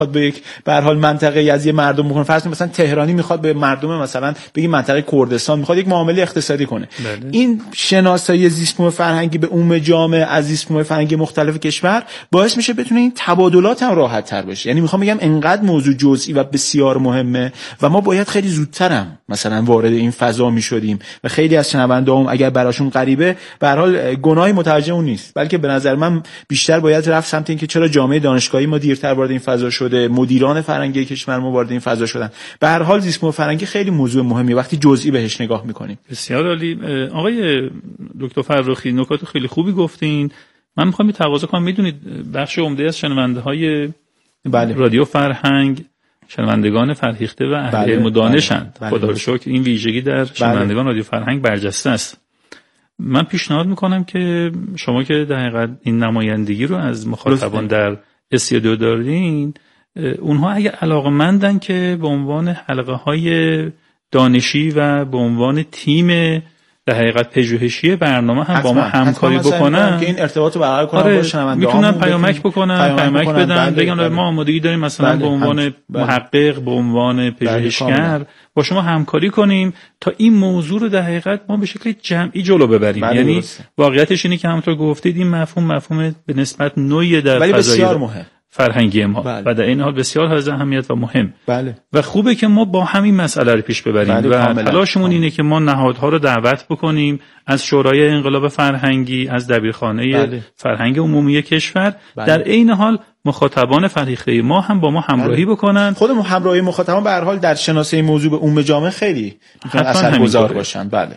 به یک به هر حال منطقه از یه مردم بکنه، فرض کنید مثلا تهرانی میخواد به مردم مثلا بگی منطقه کردستان میخواد یک معامله اقتصادی کنه. بله. این شناسایی زیست بوم فرهنگی به عموم جامعه از زیست بوم فرهنگی مختلف کشور باعث میشه بتونه این تبادلات هم راحت تر بشه. یعنی میخوام بگم انقدر موضوع جزئی و بسیار مهمه و ما باید خیلی زودتر هم مثلا وارد این فضا میشدیم و خیلی از شنوندهام اگر براشون غریبه به هر حال گناهی متوجه اون نیست، بلکه به نظر من بیشتر باید رفت سمت اینکه چرا جامعه دانشگاهی ما دیرتر وارد این فضا شده، مدیران فرهنگی کشور ما وارد این فضا شدن. به هر حال زیست بوم فرهنگی خیلی موضوع مهمی وقتی جزئی بهش نگاه میکنیم. بسیار عالی. آقای دکتر فرخی نکات خیلی خوبی گفتین. من میخوام تقاضا کنم، میدونید بخش عمده از شنونده‌های رادیو فرهنگ شنوندگان فرهیخته و اهل علم و دانشند. خدا رو شکر این ویژگی در شنوندگان رادیو فرهنگ برجسته است. من پیشنهاد میکنم که شما که در حقیقت این نمایندگی رو از مخاطبان در استودیو دارین، اونها اگه علاقه‌مندن که به عنوان حلقه‌های دانشی و به عنوان تیم در حقیقت پژوهشی برنامه هم با ما همکاری بکنن که این ارتباط رو برقرار کنن با شنونده‌ها، میتونن پیامک بدن بگن ما آمادگی داریم مثلا به عنوان محقق، به عنوان پژوهشگر با شما همکاری کنیم تا این موضوع رو در حقیقت ما به شکل جمعی جلو ببریم. یعنی واقعیتش اینه که همونطور گفتید این مفهوم به نسبت نوعی در فضای فرهنگی ما و در این حال بسیار از اهمیت و مهم. و خوبه که ما با همین مسئله رو پیش ببریم و تلاشمون اینه که ما نهادها رو دعوت بکنیم از شورای انقلاب فرهنگی، از دبیرخانه فرهنگ عمومی کشور، در این حال مخاطبان فرهیخته ما هم با ما همراهی بکنن. خود همراهی مخاطبان به هر حال در شناسایی موضوع به عموم جامعه خیلی میتونه اثرگذار باشن. بله.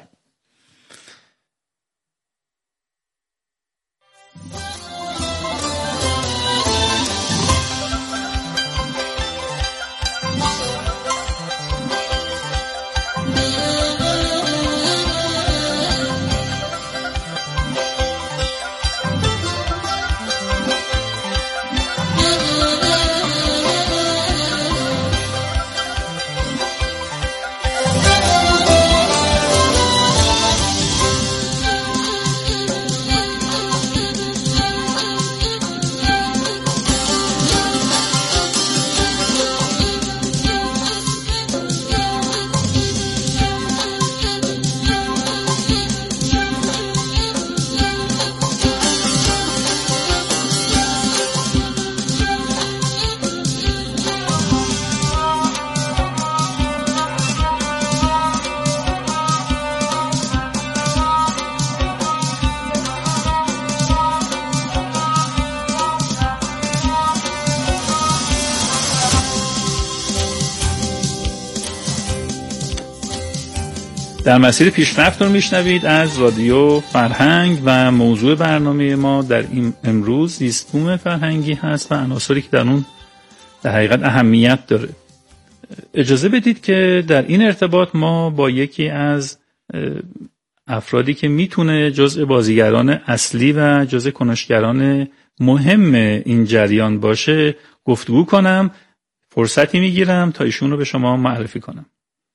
در مسیر پیشرفت رو میشنوید از رادیو فرهنگ و موضوع برنامه ما در این امروز زیست بوم فرهنگی هست و عناصری که در اون در حقیقت اهمیت داره. اجازه بدید که در این ارتباط ما با یکی از افرادی که میتونه جزء بازیگران اصلی و جزء کنشگران مهم این جریان باشه گفتگو کنم. فرصتی میگیرم تا ایشون رو به شما معرفی کنم.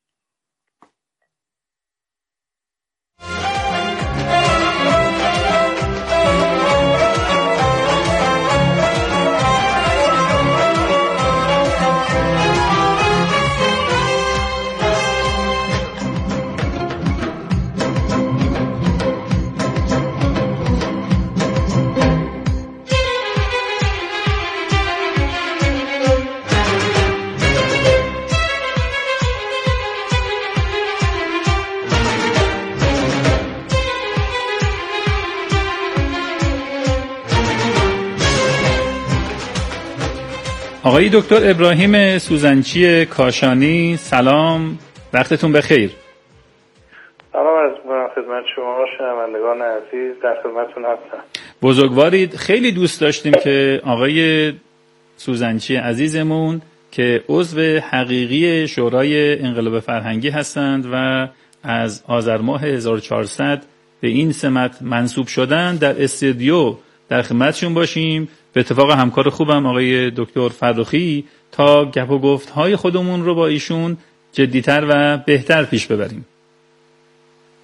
آقای دکتر ابراهیم سوزنچی کاشانی، سلام، وقتتون بخیر. سلام عرض می‌کنم خدمت شما شنوندگان عزیز، در خدمتتون هستم. بزرگوارید. خیلی دوست داشتیم که آقای سوزنچی عزیزمون که عضو حقیقی شورای انقلاب فرهنگی هستند و از آذر ماه 1400 به این سمت منصوب شدن در استودیو در خدمتشون باشیم. به اتفاق همکار خوبم آقای دکتر فرخی تا گپ و گفت‌های خودمون رو با ایشون جدی‌تر و بهتر پیش ببریم.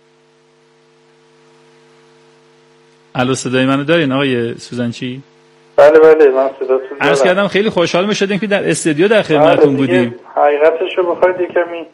الو صدای منو دارین آقای سوزنچی؟ بله من صداتون عرض کردم خیلی خوشحال می‌شدیم که در استودیو در خدمتتون بودیم. حقیقتش رو بخواید کمی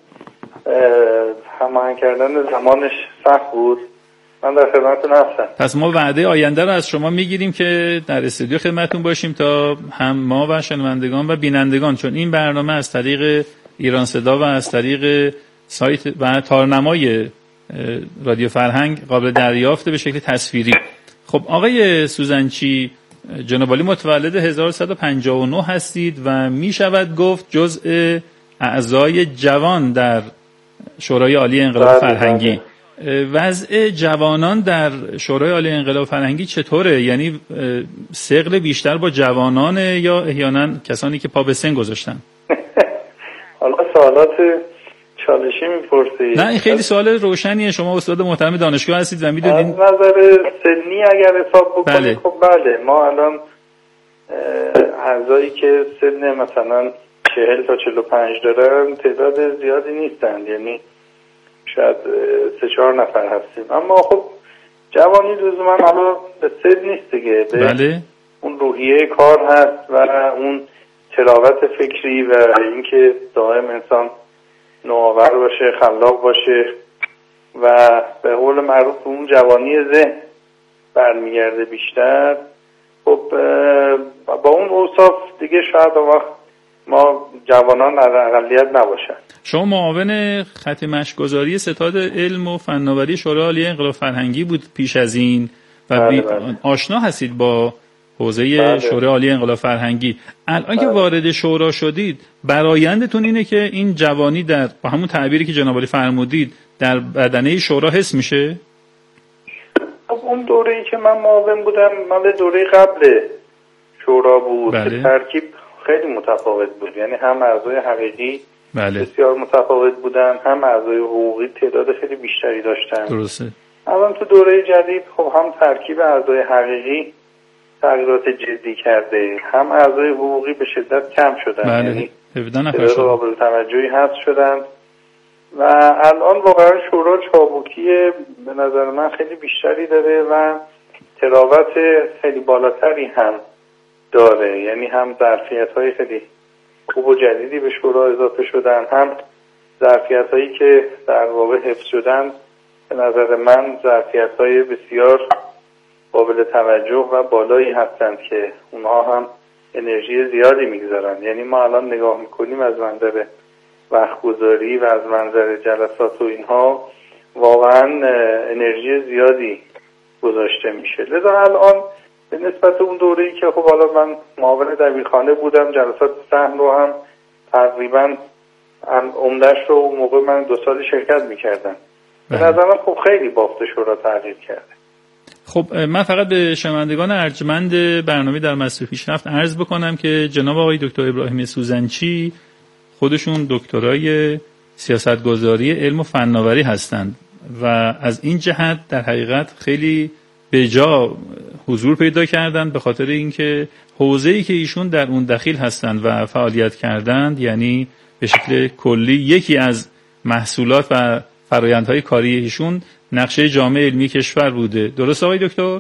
هماهنگ کردن زمانش سخت بود. من در خدمتتون هستم. پس ما وعده آینده رو از شما میگیریم که در استودیو خدمتتون باشیم تا هم ما و شنوندگان و بینندگان، چون این برنامه از طریق ایران صدا و از طریق سایت و تارنمای رادیو فرهنگ قابل دریافته به شکل تصویری. خب آقای سوزنچی، جناب عالی متولد 1159 هستید و می شود گفت جزء اعضای جوان در شورای عالی انقلاب فرهنگی. وضع جوانان در شورای عالی انقلاب فرهنگی چطوره؟ یعنی ثقل بیشتر با جوانانه یا احیانا کسانی که پا به سن گذاشتن؟ حالا سوالات چالشی میپرسید. نه این خیلی سوال روشنیه، شما استاد محترم دانشگاه هستید و میدونید. از نظر سنی اگر حساب بکنید بله. خب بله، ما الان اعضایی که سن مثلا 40 تا 45 دارن تعداد زیادی نیستند، یعنی شاید 3-4 نفر هستیم. اما خب جوانی لزوما حالا به سن نیست دیگه، به بله. اون روحیه کار هست و اون تراوت فکری و اینکه دائم انسان نوآور باشه، خلاق باشه و به قول معروف اون جوانی ذهن برمیگرده بیشتر. خب با اون اوصاف دیگه شاید وقت ما جوانان اقلیت نباشن. شما معاون خط مشگذاری ستاد علم و فناوری شورای عالی انقلاب فرهنگی بود پیش از این و بله. آشنا هستید با حوزه بله. شورای عالی انقلاب فرهنگی. الان که وارد شورا شدید برآیندتون اینه که این جوانی در با همون تعبیری که جناب عالی فرمودید در بدنه شورا حس میشه؟ اون دوره‌ای که من معاون بودم مال دوره قبل شورا بود. بله. ترکیب خیلی متفاوت بود، یعنی هم اعضای حقیقی بله. بسیار متفاوت بودن، هم اعضای حقوقی تعداد خیلی بیشتری داشتن. درسته. الان تو دوره جدید خب هم ترکیب اعضای حقیقی تغییرات جدی کرده، هم اعضای حقوقی به شدت کم شدن. بله. یعنی 17 نفر شدن. قابل توجهی حذف شدن و الان واقعا شورا چابکی به نظر من خیلی بیشتری داره و تراوت خیلی بالاتری هم داره، یعنی هم ظرفیت‌های خیلی خوب و جدیدی به شورا اضافه شدن، هم ظرفیت‌هایی که در واقع حفظ شدن به نظر من ظرفیت‌های بسیار قابل توجه و بالایی هستند که اونها هم انرژی زیادی میگذارن. یعنی ما الان نگاه میکنیم از منظر وقت‌گذاری و از منظر جلسات و اینها واقعا انرژی زیادی گذاشته میشه. لذا الان به نسبت اون دوره‌ای که خب حالا من معاون دبیرخانه بودم، جلسات سهم رو هم تقریبا عمده‌اش رو اون موقع من 2 سال شرکت میکردم. به نظرم خب خیلی بافت شورا تغییر کرده. خب من فقط به شنوندگان ارجمند برنامه در مسیر پیشرفت عرض بکنم که جناب آقای دکتر ابراهیم سوزنچی خودشون دکترای سیاستگذاری علم و فناوری هستند و از این جهت در حقیقت خیلی به جا حضور پیدا کردند، به خاطر اینکه حوزه‌ای که ایشون در اون دخیل هستند و فعالیت کردند، یعنی به شکل کلی یکی از محصولات و فرآیندهای کاری ایشون نقشه جامعه علمی کشور بوده. درست آقای دکتر؟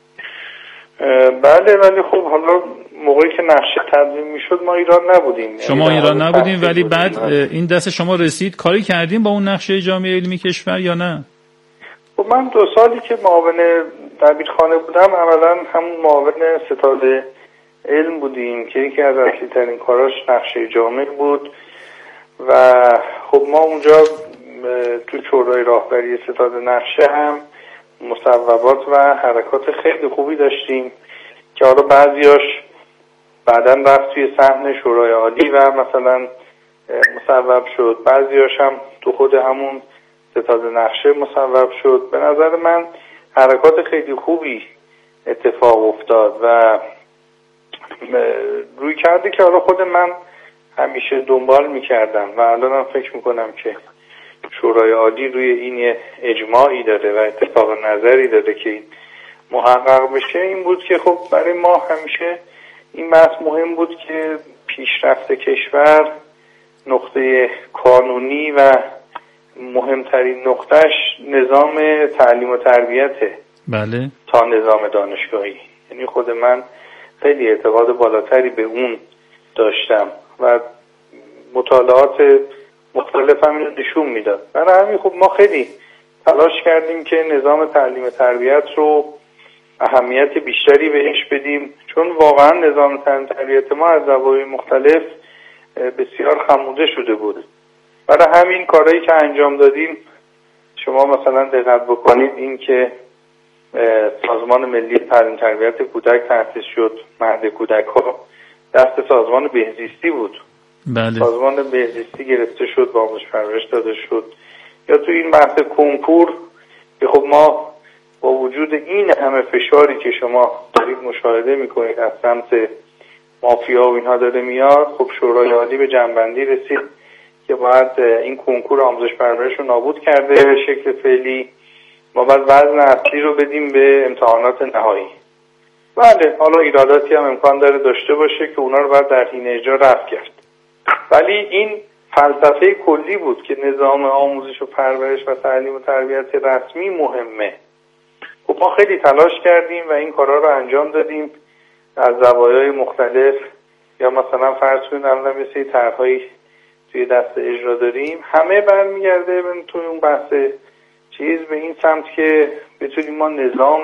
بله ولی خب حالا موقعی که نقشه تدوین میشد ما ایران نبودیم. شما ایران نبودیم ولی بعد این دست شما رسید، کاری کردیم با اون نقشه جامعه علمی کشور یا نه؟ خب من 2 سالی که معاون دبیرخانه بودم عملا همون معاون ستاد علم بودیم که یکی از اصلی ترین کاراش نقشه جامعه بود و خب ما اونجا تو شورای راهبری ستاد نقشه هم مصوبات و حرکات خیلی خوبی داشتیم که حالا بعضیاش بعداً رفت توی صحن شورای عالی و مثلا مصوب شد، بعضیاش هم تو خود همون ستاد نقشه مصوب شد. به نظر من حرکات خیلی خوبی اتفاق افتاد و روی کرده که حالا خود من همیشه دنبال میکردم و الانم فکر میکنم که شورای عالی روی این اجماعی داره و اتفاق نظری داره که این محقق بشه. این بود که خب برای ما همیشه این بحث مهم بود که پیشرفت کشور نقطه قانونی و مهمترین نقطهش نظام تعلیم و تربیته. بله. تا نظام دانشگاهی. یعنی خود من خیلی اعتقاد بالاتری به اون داشتم و مطالعات مختلفم اینو نشون میداد. برای همین خب ما خیلی تلاش کردیم که نظام تعلیم تربیت رو اهمیت بیشتری بهش بدیم، چون واقعا نظام تعلیم تربیت ما از زوایای مختلف بسیار خموده شده بود. برای همین کارهایی که انجام دادیم، شما مثلا دقت بکنید این که سازمان ملی تعلیم تربیت کودک تأسیس شد، مهد کودک ها دست سازمان بهزیستی بود. بله. سازمان بهزیستی گرفته شد، آموزش پرورش داده شد. یا تو این بحث کنکور که خب ما با وجود این همه فشاری که شما دارید مشاهده میکنید از سمت مافیا و اینها داره میاد، خب شورای عالی به جنبندی رسید که باید این کنکور آموزش پرورش رو نابود کرده به شکل فعلی، ما باید وزن اصلی رو بدیم به امتحانات نهایی. بله، حالا ایراداتی هم امکان داره داشته باشه که اونا رو باید در حین اجرا رفع کرد، ولی این فلسفه کلی بود که نظام آموزش و پرورش و تعلیم و تربیت رسمی مهمه. خب ما خیلی تلاش کردیم و این کارا رو انجام دادیم از زوایای مختلف. یا مثلا فرض کنید الان یه سری طرح‌هایی توی دست اجرا داریم، همه برمیگرده توی اون بحث چیز به این سمت که بتونیم ما نظام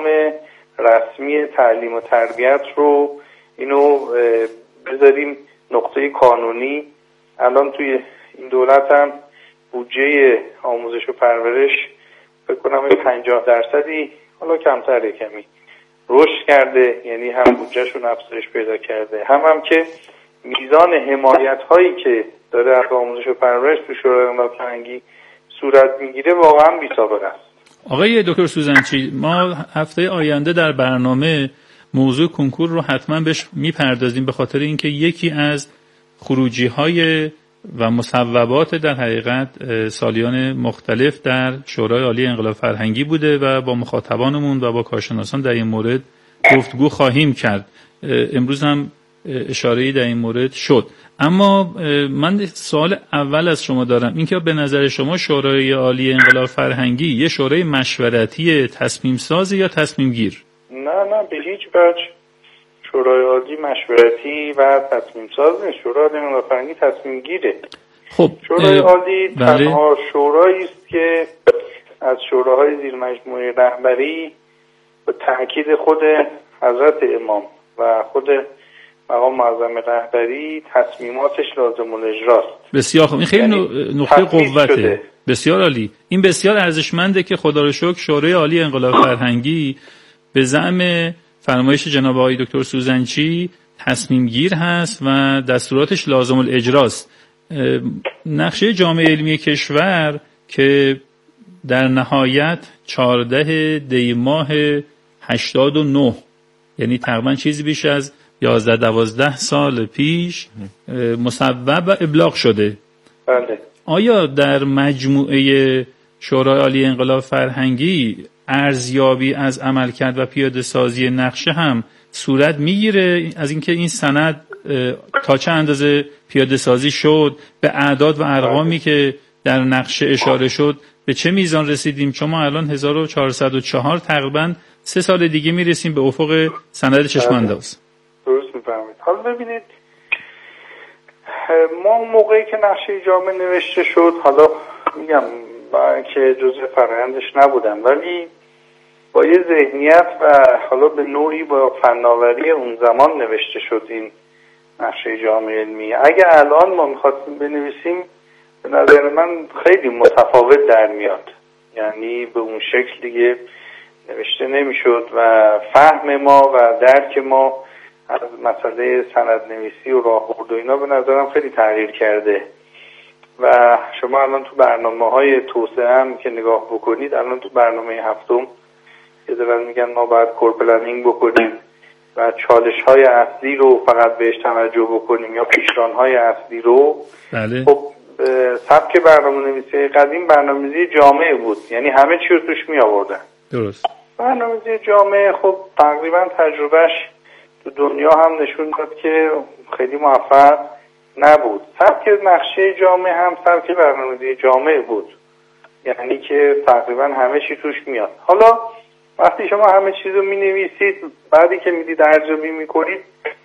رسمی تعلیم و تربیت رو اینو بذاریم نقطه قانونی. الان توی این دولت هم بودجه آموزش و پرورش فکر کنم 50%، حالا کمتره کمی رشد کرده، یعنی هم بودجهشون افزایش پیدا کرده، هم که میزان حمایت هایی که داره از آموزش و پرورش تو شورای انقلاب فرهنگی صورت میگیره واقعا بی‌سابقه است. آقای دکتر سوزنچی، ما هفته آینده در برنامه موضوع کنکور رو حتما بهش میپردازیم، به خاطر اینکه یکی از خروجی‌های و مصوبات در حقیقت سالیان مختلف در شورای عالی انقلاب فرهنگی بوده و با مخاطبانمون و با کارشناسان در این مورد گفتگو خواهیم کرد. امروز هم اشاره‌ای در این مورد شد. اما من سوال اول از شما دارم، اینکه به نظر شما شورای عالی انقلاب فرهنگی یه شورای مشورتی تصمیم ساز یا تصمیم گیر؟ نه به هیچ وجه شورای عالی مشورتی و تصمیم ساز نیست. شورای عالی انقلاب فرهنگی تصمیم گیره. خب شورای عالی تنها شورایی است که از شوراهای زیر مجموعه رهبری به تاکید خود حضرت امام و خود مقام معظم رهبری تصمیماتش لازم الاجراست. بسیار خوب، این خیلی نقطه قوته. بسیار عالی. این بسیار ارزشمنده که خدا رو شکر شورای عالی انقلاب فرهنگی به زعم فرمایش جناب آقای دکتر سوزنچی تصمیم گیر هست و دستوراتش لازم الاجراست. نقشه جامعه علمی کشور که در نهایت 14 دی ماه 89، یعنی تقریبا چیزی بیش از 11-12 سال پیش مصوب و ابلاغ شده. بله. آیا در مجموعه شورای عالی انقلاب فرهنگی ارزیابی از عملکرد و پیاده سازی نقشه هم صورت میگیره از اینکه این سند تا چه اندازه پیاده سازی شد، به اعداد و ارقامی که در نقشه اشاره شد به چه میزان رسیدیم؟ چون ما الان 1404 تقریبا 3 سال دیگه میرسیم به افق سند چشمانداز. درست میفهمید. حالا ببینید ما اون موقعی که نقشه جامعه نوشته شد، حالا میگم که جزء فرآیندش نبودم، ولی با یه ذهنیت و حالا به نوعی با فناوری اون زمان نوشته شد این نقشه جامعه علمی. اگه الان ما میخواستیم بنویسیم به نظر من خیلی متفاوت در میاد، یعنی به اون شکل دیگه نوشته نمیشد و فهم ما و درک ما از مسئله سندنویسی و راهبرد و اینا به نظرم خیلی تغییر کرده و شما الان تو برنامه‌های توسعه هم که نگاه بکنید، الان تو برنامه هفتم که دارن میگن ما باید کور پلنینگ بکنیم و چالش‌های اصلی رو فقط بهش توجه بکنیم یا پیشران‌های اصلی رو. بله. خب سبک برنامه‌نویسی قدیم برنامه‌نویسی جامعه بود، یعنی همه چی رو توش می آوردن. درست. برنامه‌نویسی جامعه خب تقریبا تجربهش تو دنیا هم نشون داد که خیلی موفق نبود. سبک نقشه جامعه هم سبک برنامه‌نویسی جامعه بود، یعنی که تقریبا همه چی توش میاد. حالا وقتی شما همه چیز رو می‌نویسید، بعدی که میدید ارزیابی می‌کنید،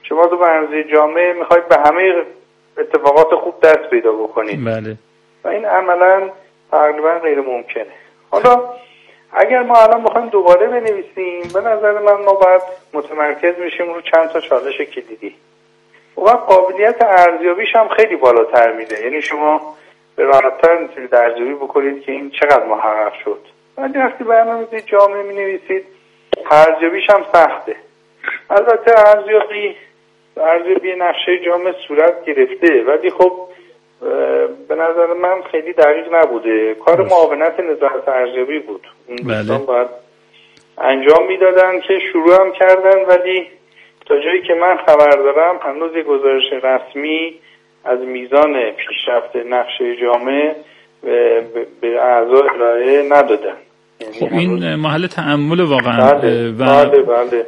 شما تو برنامه‌ریزی جامع میخواید به همه اتفاقات خوب دست پیدا بکنید. بله. و این عملا تقریبا غیر ممکنه. حالا اگر ما الان بخوایم دوباره بنویسیم، به نظر ما باید متمرکز بشیم رو چند تا چالش کلیدی. و قابلیت ارزیابیش هم خیلی بالاتر میده. یعنی شما به راحت‌تر میتونید ارزیابی بکنید که این چقدر محقق شد. ولی وقتی برنامه‌ریزی جامع می‌نویسید، ارزیابیش هم سخته. البته ارزیابی نقشه جامع صورت گرفته، ولی خب به نظر من خیلی دقیق نبوده. کار معاونت نظارت ارزیابی بود. اون دوستان باید انجام میدادن که شروع هم کردن، ولی تا جایی که من خبر دارم هنوز یک گزارش رسمی از میزان پیشرفت نقشه جامع به اعضا ارائه ندادن. خب این محل تأمل واقعا. بله.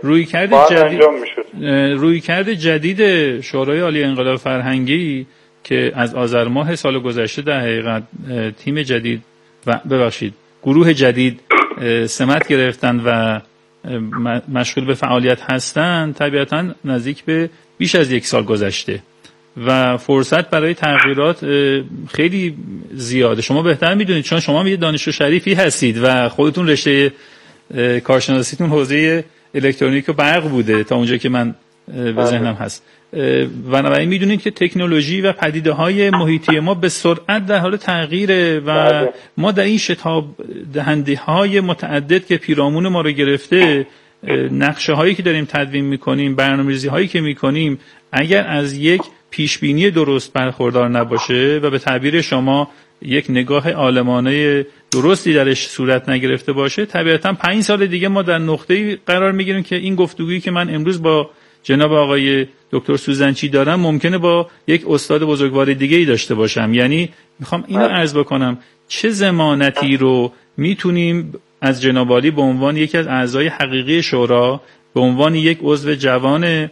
رویکرد جدید شورای عالی انقلاب فرهنگی که از آذر ماه سال گذشته در حقیقت تیم جدید و گروه جدید سمت گرفتن و مشغول به فعالیت هستند، طبیعتاً نزدیک به بیش از 1 سال گذشته و فرصت برای تغییرات خیلی زیاده. شما بهتر میدونید چون شما یه دانشجو شریفی هستید و خودتون رشته کارشناسیتون حوزه الکترونیک و برق بوده تا اونجا که من به ذهنم هست. بنابراین میدونید که تکنولوژی و پدیده‌های محیطی ما به سرعت در حال تغییره و ما در این شتاب دهنده‌های متعدد که پیرامون ما رو گرفته، نقشه‌هایی که داریم تدوین می‌کنیم، برنامه‌ریزی‌هایی که می‌کنیم، اگر از یک پیشبینی درست برخوردار نباشه و به تعبیر شما یک نگاه عالمانه درستی درش صورت نگرفته باشه، طبیعتاً 5 سال دیگه ما در نقطه‌ای قرار می‌گیریم که این گفتگویی که من امروز با جناب آقای دکتر سوزنچی دارم ممکنه با یک استاد بزرگوار دیگه‌ای داشته باشم. یعنی میخوام اینو عرض بکنم چه ضمانتی رو میتونیم از جناب عالی به عنوان یکی از اعضای حقیقی شورا، به عنوان یک عضو جوان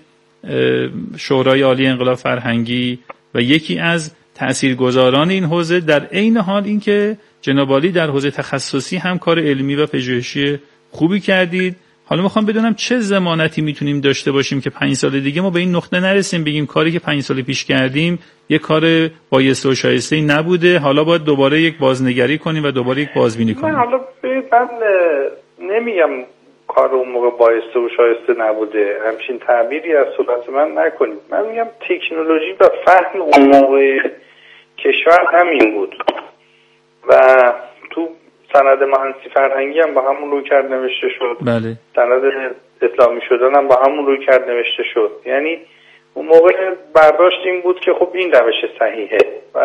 شورای عالی انقلاب فرهنگی و یکی از تاثیرگذاران این حوزه، در عین حال اینکه جناب عالی در حوزه تخصصی هم کار علمی و پژوهشی خوبی کردید، حالا میخوام بدونم چه ضمانتی میتونیم داشته باشیم که 5 سال دیگه ما به این نقطه نرسیم بگیم کاری که 5 سال پیش کردیم یک کار بایسته و شایسته نبوده، حالا باید دوباره یک بازنگری کنیم و دوباره یک بازبینی کنیم. حالا من نمیگم کار اون موقع بایسته و شایسته نبوده، همچین تعبیری از صورت من نکنید. من میگم تکنولوژی و فهم اون موقع کشور همین بود و تو سند مهندسی فرهنگی هم با همون رویکرد نوشته شد. بله. سند اسلامی شدن هم با همون رویکرد نوشته شد. یعنی اون موقع برداشت این بود که خب این روش صحیحه و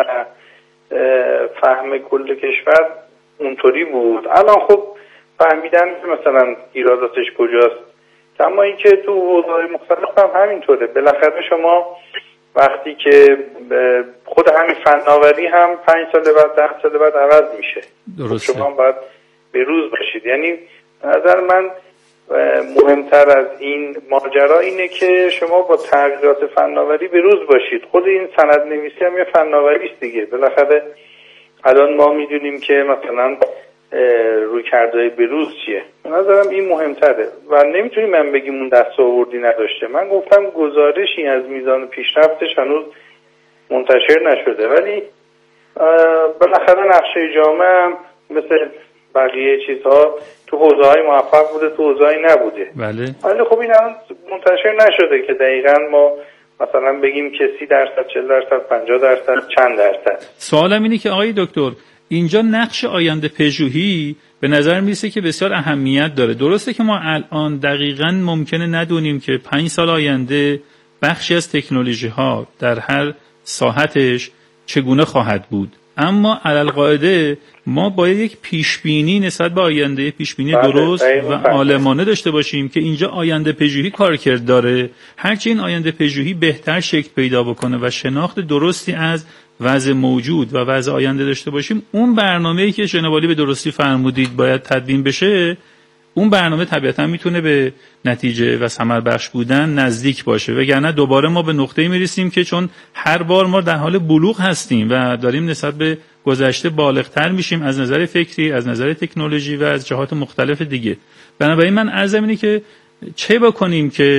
فهم کل کشور اونطوری بود. الان خب فهمیدن مثلا ایراداتش کجاست، اما این که تو حوزه‌های مختلف هم همینطوره. بالاخره شما وقتی که خود همین فناوری هم 5 سال بعد 10 سال بعد عوض میشه. درسته. شما باید به روز باشید. یعنی نظر من مهمتر از این ماجرا اینه که شما با تغییرات فناوری به روز باشید. خود این سند نویسی هم یه فناوری است دیگه. بالاخره الان ما میدونیم که مثلا رویکردهای به روز چیه. به نظرم این مهمتره و نمیتونیم من بگیم اون دستاوردی نداشته. من گفتم گزارشی از میزان پیشرفتش هنوز منتشر نشده، ولی بالاخره نقشه جامع مثل بقیه چیزها تو حوزه‌های موفق بوده، تو حوزه‌های نبوده. بله. ولی خب این الان منتشر نشده که دقیقاً ما مثلا بگیم که 30%، 40%، 50%، چند درصد. سوالم اینه که آقای دکتر اینجا نقش آینده پژوهی به نظر میرسه که بسیار اهمیت داره. درسته که ما الان دقیقاً ممکنه ندونیم که 5 سال آینده بخشی از تکنولوژی ها در هر ساحتش چگونه خواهد بود، اما علالقاعده ما باید یک پیشبینی نسبت به آینده، پیشبینی درست و عالمانه داشته باشیم که اینجا آینده پژوهی کارکرد داره. هرچی این آینده پژوهی بهتر شکل پیدا بکنه و شناخت درستی از وضع موجود و وضع آینده داشته باشیم، اون برنامه‌ای که جناب عالی به درستی فرمودید باید تدوین بشه، اون برنامه طبیعتا میتونه به نتیجه و ثمر بخش بودن نزدیک باشه، وگرنه دوباره ما به نقطه‌ای میرسیم که چون هر بار ما در حال بلوغ هستیم و داریم نسبت به گذشته بالغ‌تر میشیم از نظر فکری، از نظر تکنولوژی و از جهات مختلف دیگه. بنابراین من عرضم اینه که چه بکنیم که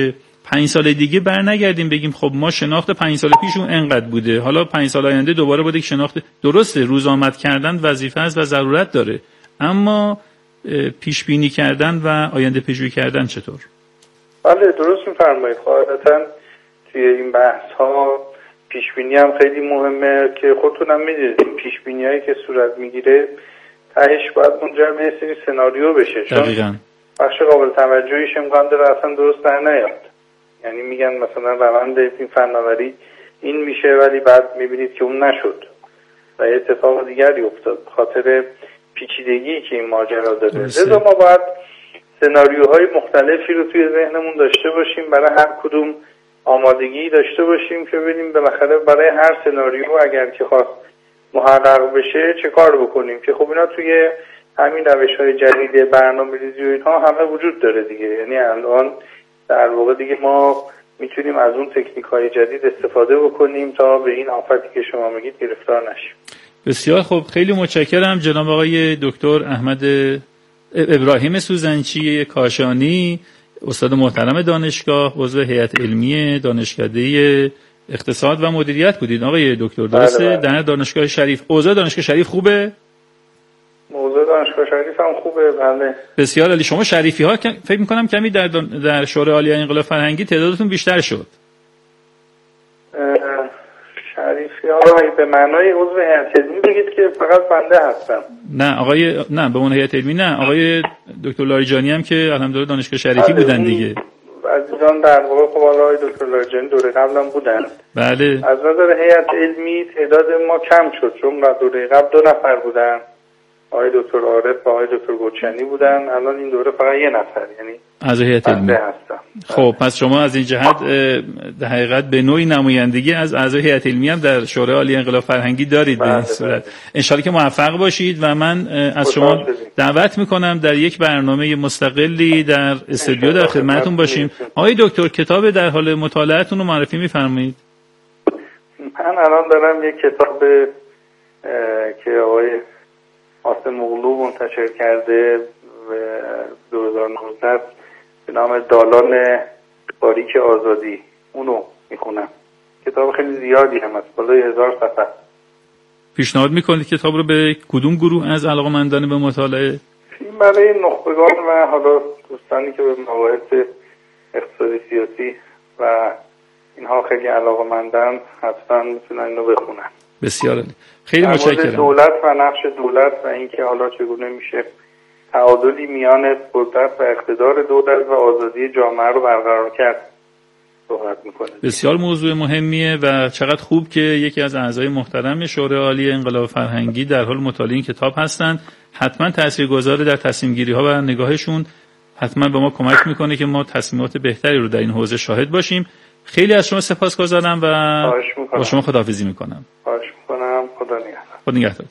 5 سال دیگه برنگردیم بگیم خب ما شناخت 5 سال پیشون انقدر بوده، حالا 5 سال آینده دوباره بوده که شناخت درسته. روز آمد کردن وظیفه است و ضرورت داره، اما پیش بینی کردن و آینده پیش‌بینی کردن چطور؟ بله درست می‌فرمایید. قاعدتاً توی این بحث ها پیش بینی هم خیلی مهمه که خودتونم می‌دونید این پیش بینی‌هایی که صورت میگیره تهش باید منجر به سری سناریو بشه. دقیقاً. بخش قابل توجهیش امکان داره اصلا درست در نیاد. یعنی میگن مثلا روند این فناوری این میشه ولی بعد میبینید که اون نشد و اتفاق دیگری افتاد خاطر پیچیدگی که این ماجرا داره. لذا ما باید سناریوهای مختلفی رو توی ذهنمون داشته باشیم، برای هر کدوم آمادگی داشته باشیم که ببینیم بالاخره برای هر سناریو اگر که خواست محقق بشه چه کار بکنیم که خب اینا توی همین روش‌های جدید برنامه‌ریزی و اینها همه وجود داره دیگه. یعنی الان در واقع دیگه ما میتونیم از اون تکنیک‌های جدید استفاده بکنیم تا به این آفتی که شما میگید گرفتار نشیم. بسیار خوب، خیلی متشکرم جناب آقای دکتر احمد ابراهیم سوزنچی کاشانی، استاد محترم دانشگاه، عضو هیئت علمی دانشکده اقتصاد و مدیریت بودید آقای دکتر، درسته؟ در دانشگاه شریف. اوضاع دانشگاه شریف خوبه؟ موضوع دانشگاه شریف هم خوبه. بله بسیار عالی. شما شریفی ها فکر می‌کنم کمی در شورای عالی انقلاب فرهنگی تعدادتون بیشتر شد. شریفی ها به معنای عضو هیئت علمی بگید که فقط بنده هستم؟ نه به اون هیئت علمی نه، آقای دکتر لاریجانی هم که الحمدلله دانشگاه شریفی بودن دیگه. عزیزان در واقع خب آقای دکتر لاریجانی دوره قبلم بودن. بله. از نظر هیئت علمی تعداد ما کم شد چون دوره قبل 2 نفر بودن، آقای دکتر عارف و آقای دکتر گلچنی بودن. الان این دوره فقط 1 نفر، یعنی از هیئت علمی هستم. خب پس شما از این جهت در حقیقت به نوعی نمایندگی از اعضای هیئت علمی هم در شورای عالی انقلاب فرهنگی دارید. به این صورت ان شاءالله که موفق باشید و من از شما دعوت میکنم در یک برنامه مستقلی در استودیو در خدمتتون باشیم. آقای دکتر کتاب در حال مطالعه‌تون رو معرفی می‌فرمایید؟ من الان دارم یک کتاب که آقای قاسم مغلو منتشر کرده و 2019 به نام دالان باریک آزادی، اونو میخونم. کتاب خیلی زیادی هم است، بالای 1000 صفحه. پیشنهاد میکنید کتاب رو به کدوم گروه از علاقه‌مندان به مطالعه؟ این برای نخبگان و حالا دوستانی که به مباحث اقتصادی سیاسی و اینها خیلی علاقه‌مندن حتما میتونن اینو بخونن. بسیار عالی. خیلی متشکرم. دولت و نقش دولت و اینکه حالا چگونه میشه تعادلی میان قدرت و اقتدار دولت و آزادی جامعه رو برقرار کرد صحبت میکنه. بسیار موضوع مهمیه و چقدر خوب که یکی از اعضای محترم شورای عالی انقلاب فرهنگی در حال مطالعه این کتاب هستند. حتما تاثیرگذار در تصمیم گیری ها و نگاهشون حتما به ما کمک میکنه که ما تصمیمات بهتری رو در این حوزه شاهد باشیم. خیلی از شما سپاسگزارم و با شما خداحافظی میکنم. خواهش میکنم. خدا نگهدار. خدا نگهدار.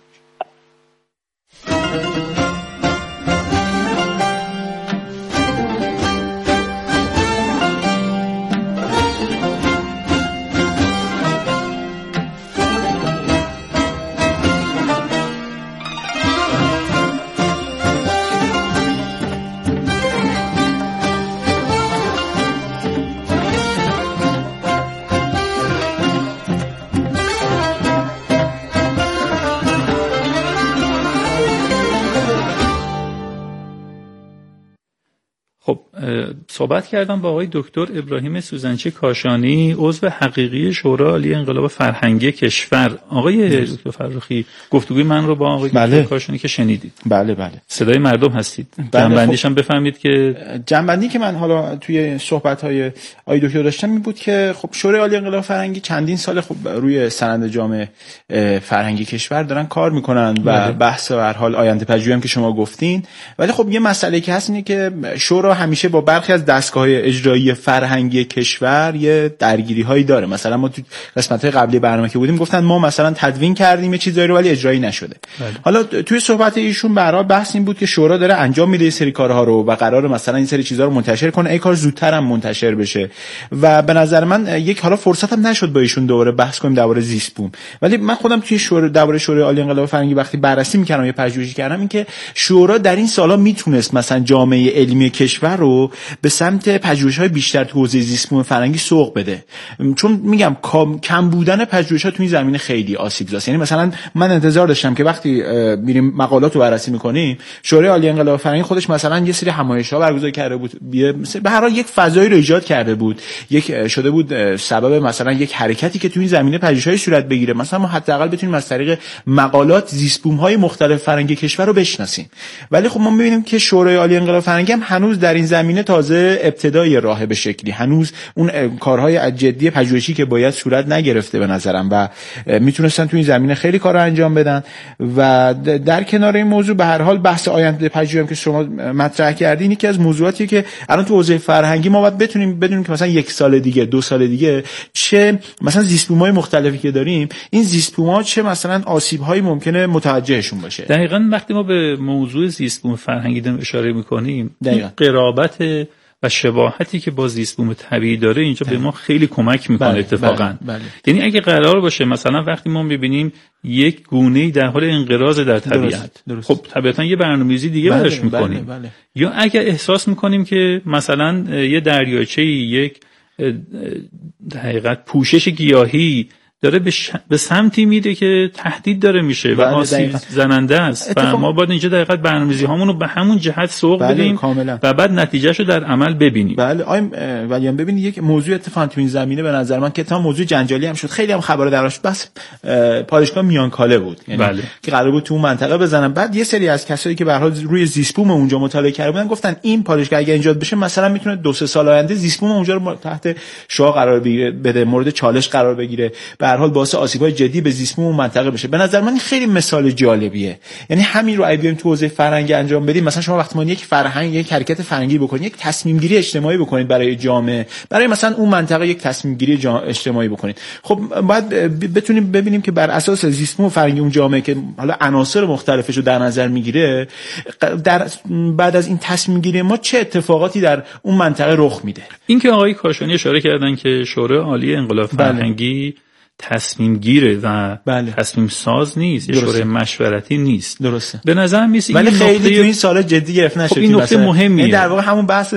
خب صحبت کردم با آقای دکتر ابراهیم سوزنچی کاشانی، عضو حقیقی شورای عالی انقلاب فرهنگی کشور. آقای دکتر فرخی گفتگوی من رو با آقای دکتر کاشانی که شنیدید، بله صدای مردم هستید. جنبندیش هم بفهمید که جنبندی که من حالا توی صحبت‌های آقای دکتر داشتم این بود که خب شورای عالی انقلاب فرهنگی چندین سال خب روی سند جامع فرهنگی کشور دارن کار میکنن و بحث به هر حال آینده پژوهی هم که شما گفتین، ولی خب یه مسئله که هست اینه که شورا همیشه با برخی از دستگاه‌های اجرایی فرهنگی کشور یه درگیری‌هایی داره. مثلا ما تو قسمت‌های قبلی برنامه که بودیم گفتن ما مثلا تدوین کردیم یه چیزایی رو ولی اجرایی نشده. حالا توی صحبت ایشون برای بحث این بود که شورا داره انجام میده این سری کارها رو و قراره مثلا این سری چیزا رو منتشر کنه، این کار زودتر هم منتشر بشه و به نظر من یک حالا فرصتم نشد با ایشون دوباره بحث کنیم درباره زیست بوم. ولی من خودم توی درباره شورای عالی انقلاب فرهنگی وقتی بررسی می‌کردم یه پژوهشی کردم این که شورا در این سالا میتونست مثلا جامعه علمی کشور رو رو به سمت پژوهش‌های بیشتر تو حوزه زیست بوم فرهنگی سوق بده. چون میگم کم بودن پژوهش‌ها تو این زمینه خیلی آسیب‌زاست. یعنی مثلا من انتظار داشتم که وقتی میریم مقالات رو بررسی می‌کنیم، شورای عالی انقلاب فرهنگی خودش مثلا یه سری همایش‌ها برگزار کرده بود، به هر حال یک فضایی رو ایجاد کرده بود، یک شده بود سبب مثلا یک حرکتی که تو این زمینه پژوهش‌های صورت بگیره. مثلا ما حداقل بتونیم از طریق مقالات زیست بوم‌های مختلف فرهنگی کشور رو بشناسیم. ولی خب ما می‌بینیم که شورای عالی انقلاب فرهنگی هم هنوز در این زمینه تازه ابتدای راه به شکلی، هنوز اون کارهای جدی پژوهشی که باید صورت نگرفته به نظرم و میتونستن تو این زمینه خیلی کارا انجام بدن. و در کنار این موضوع به هر حال بحث آینده پژوهی که شما مطرح کردین یکی از موضوعاتیه که الان تو حوزه فرهنگی ما باید بتونیم بدونیم که مثلا 1 سال دیگه 2 سال دیگه چه مثلا زیست بوم‌های مختلفی که داریم، این زیست بوم‌ها چه مثلا آسیب‌هایی ممکنه متوجهشون باشه. دقیقاً وقتی ما به موضوع زیست بوم فرهنگی اشاره می‌کنیم، قرابت و شباهتی که با زیست بوم طبیعی داره اینجا به ما خیلی کمک میکنه. اتفاقا یعنی اگه قرار باشه مثلا وقتی ما میبینیم یک گونه‌ای در حال انقراض در طبیعت، خب طبیعتا یه برنامه‌ریزی دیگه براش میکنیم. یا اگر احساس میکنیم که مثلا یه دریاچه‌ای، یک حقیقت پوشش گیاهی داره به سمتی میره که تهدید داره میشه و آسیب زننده است و ما باید اینجا دقیقاً برنامه‌ریزی هامون رو به همون جهت سوق بدیم و بعد نتیجهشو در عمل ببینیم. بله ولیان ببینید یک موضوع اتفاقا تو این زمینه به نظر من که تا موضوع جنجالی هم شد، خیلی هم خبر دراش بس پادشاه میانکاله بود، یعنی که قرار بود تو اون منطقه بزنن. بعد یه سری از کسایی که به هر حال روی زیست بوم اونجا مطالعه کرده بودن گفتن این پادشاه اگه ایجاد بشه مثلا میتونه 2-3 سال آینده زیست بوم اونجا رو تحت شعاع قرار بده، مورد چالش قرار بگیره، به هر حال باعث آسیب‌های جدی به زیست بوم منطقه بشه. به نظر من خیلی مثال جالبیه. یعنی همین رو بیایم تو حوزه فرهنگی انجام بدیم. مثلا شما وقتی ما یک حرکت فرهنگی بکنید، یک تصمیم گیری اجتماعی بکنید برای جامعه، برای مثلا اون منطقه یک تصمیم گیری اجتماعی بکنید، خب باید بتونیم ببینیم که بر اساس زیست بوم فرهنگی اون جامعه که حالا عناصر مختلفش رو در نظر میگیره، بعد از این تصمیم گیری ما چه اتفاقاتی در اون منطقه رخ میده. این که آقای کاشانی اشاره کردن که شورای عالی انقلاب فرهنگی تصمیم گیره و تصمیم ساز نیست، یه شورای مشورتی نیست. درسته. به نظر میاد ولی خیلی تو این سال جدی گرفت نشد. این نکته مهمیه. در واقع همون بحث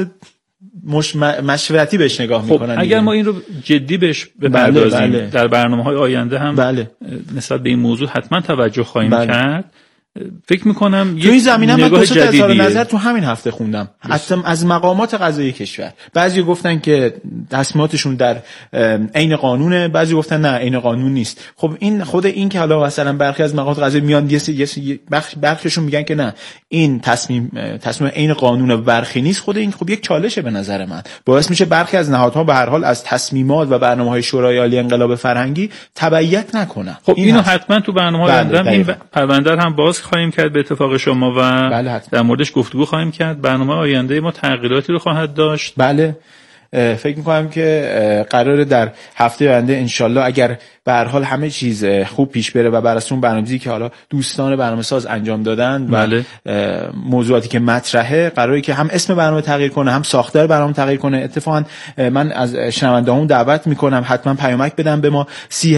مشورتی بهش نگاه میکنن. اگر ما این رو جدی بهش بپردازیم در برنامه‌های آینده هم نسبت به این موضوع حتما توجه خواهیم کرد. فکر میکنم تو این زمینه من دو تا اظهار نظر تو همین هفته خوندم حتی از مقامات قضایی کشور. بعضی گفتن که تصمیماتشون در عین قانونه، بعضی گفتن نه عین قانون نیست. خب این خود این که حالا مثلا برخی از مقامات قضایی میان برخیشون میگن که نه این تصمیم عین قانون برخی نیست، خود این خب یک چالشه به نظر من، باعث میشه برخی از نهادها به هر حال از تصمیمات و برنامه‌های شورای عالی انقلاب فرهنگی تبعیت نکنن. خب اینو حتما تو برنامه‌های آینده این پرونده هم باز خواهیم کرد به اتفاق شما و در موردش گفتگو خواهیم کرد. برنامه آینده ما تغییراتی رو خواهد داشت. بله فکر می‌کنم که قراره در هفته آینده انشالله اگر به هر حال همه چیز خوب پیش بره و بر اساس اون برنامه‌ریزی که حالا دوستان برنامه‌ساز انجام دادن و موضوعاتی که مطرحه، قراره که هم اسم برنامه تغییر کنه، هم ساختار برنامه تغییر کنه. اتفاقا من از شنونده‌هامون دعوت می‌کنم حتما پیامک بدن به ما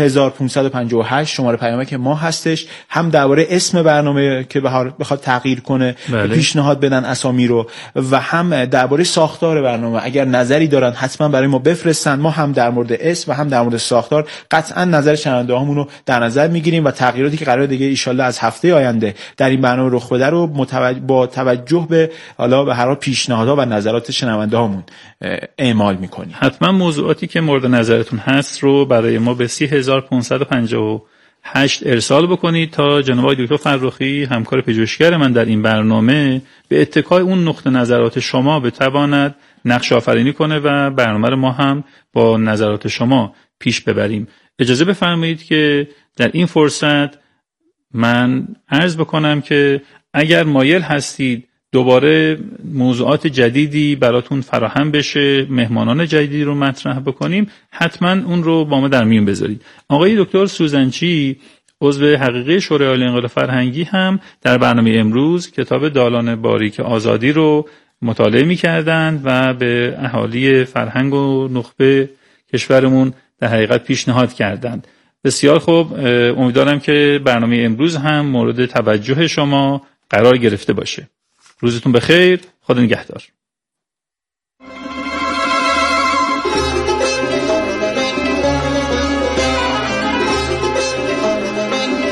30558 شماره پیامک ما هستش، هم درباره اسم برنامه که بخواد تغییر کنه پیشنهاد بدن اسامی رو، و هم درباره ساختار برنامه اگر نظری دارن حتما برای ما بفرستن. ما هم در مورد اسم و هم در مورد ساختار قطعا نظر شنونده‌هامون رو در نظر میگیریم و تغییراتی که قراره دیگه ان شاءالله از هفته آینده در این برنامه رخ بده رو با توجه به حالا به هر حال پیشنهادها و نظرات شنونده‌هامون اعمال میکنیم. حتما موضوعاتی که مورد نظرتون هست رو برای ما به 30558 ارسال بکنید تا جناب آقای دکتر فرخی همکار پژوهشگر من در این برنامه به اتکای اون نقطه نظرات شما بتواند نقش آفرینی کنه و برنامه رو ما هم با نظرات شما پیش ببریم. اجازه بفرمایید که در این فرصت من عرض بکنم که اگر مایل هستید دوباره موضوعات جدیدی براتون فراهم بشه، مهمانان جدیدی رو مطرح بکنیم، حتما اون رو با ما در میون بذارید. آقای دکتر سوزنچی عضو حقیقی شورای عالی انقلاب فرهنگی هم در برنامه امروز کتاب دالان باریک آزادی رو مطالعه می‌کردند و به اهالی فرهنگ و نخبه کشورمون در حقیقت پیشنهاد کردند. بسیار خوب، امیدوارم که برنامه امروز هم مورد توجه شما قرار گرفته باشه. روزتون بخیر، خدا نگهدار.